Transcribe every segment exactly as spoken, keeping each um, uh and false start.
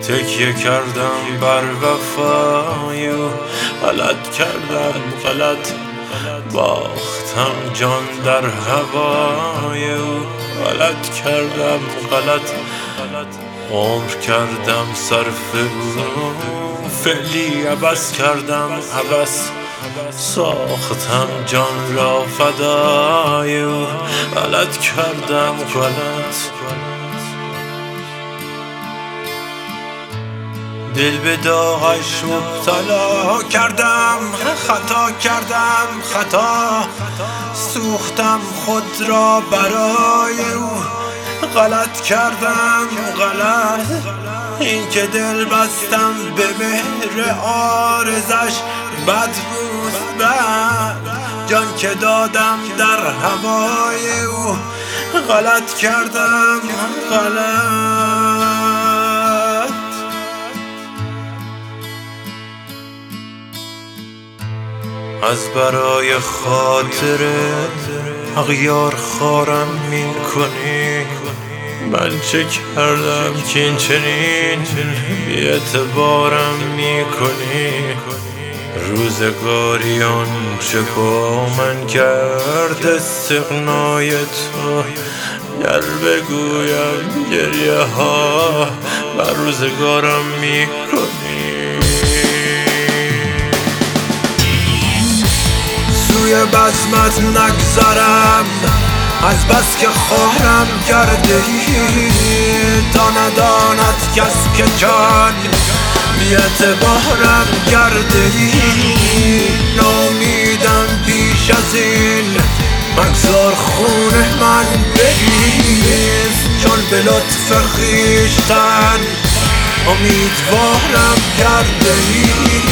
تکیه کردم بر وفای او، غلط کردم غلط باختم جان در هوای او، غلط کردم غلط عمر کردم صرف او، فعلی عبث کردم عبث ساختم جان را فدای او، غلط کردم غلط دل به داغش مبتلا کردم، خطا کردم خطا سوختم خود را برای او، غلط کردم غلط این که دل بستم به مهر عارضش بد بود بد جان که دادم در هوای او، غلط کردم غلط از برای خاطر اغیار خارم می کنی، من چه کردم که این چنین بی اعتبارم می کنی، روزگاری آنچه با من کرد استغنای تو، گر بگویم گریه ها بر روزگارم می کنی، سوی بزمت نگذرم از بس که خواهرم کرده ای، تا نداند کس که جان بی اعتبارم کرده ای، نامیدم پیش از این مگذار خون من بریز، چون به لطف خویشتن امیدوارم کرده ای.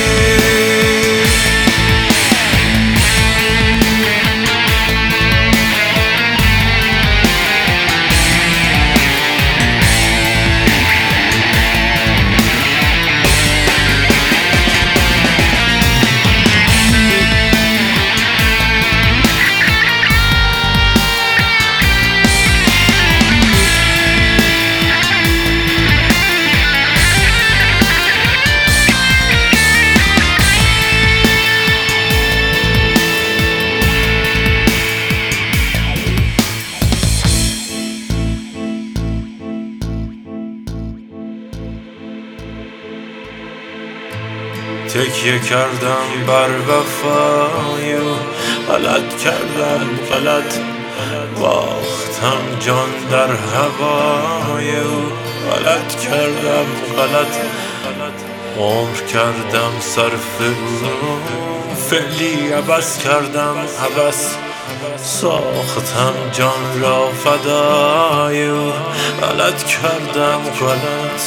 تکیه کردم بر وفای او، غلط کردم غلط باختم جان در هوای او، غلط کردم غلط عمر کردم صرف او، فعلی عبث کردم عبث ساختم جان را فدای او، غلط کردم غلط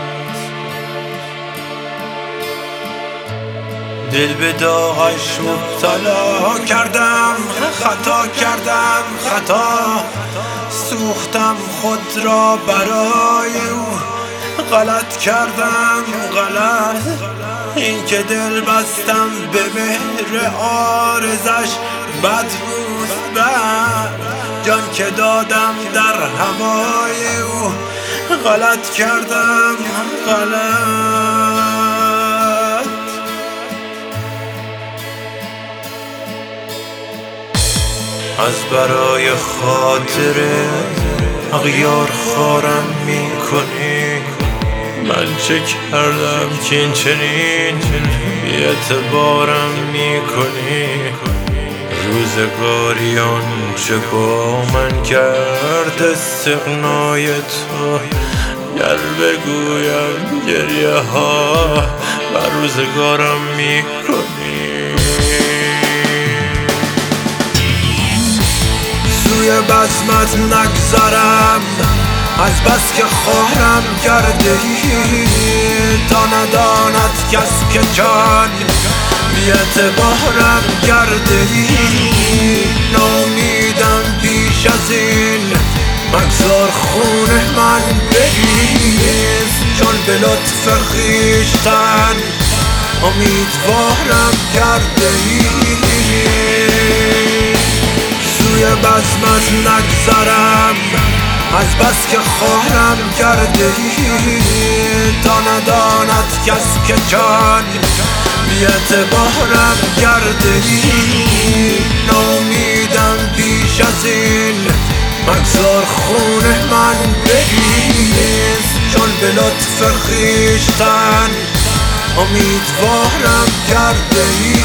دل به داغش مبتلا کردم، خطا کردم خطا سوختم خود را برای او، غلط کردم غلط این که دل بستم به مهر عارضش بد بود بد جان که دادم در هوای او، غلط کردم غلط از برای خاطر اغیار خارم می کنی، من چه کردم که این چنین بی اعتبارم می کنی، روزگاری آنچه با من کرد استغنای تو، گر بگویم گریه ها بر روزگارم می کنی، سوی بزمت نگذرم از بس که خواهرم کرده ای، تا نداند کس که جان بی اعتبارم کرده ای، نامیدم پیش از این مگذار خون من بریز، چون به لطف خویشتن امیدوارم کرده ای، سوی بزمت نگذرم از بس که خواهرم کرده ای تا نداند کس که جان بی اعتبارم کرده ای نامیدم بیش از این مگذار خونه من بریز چون به لطف خویشتن امیدوارم کرده ای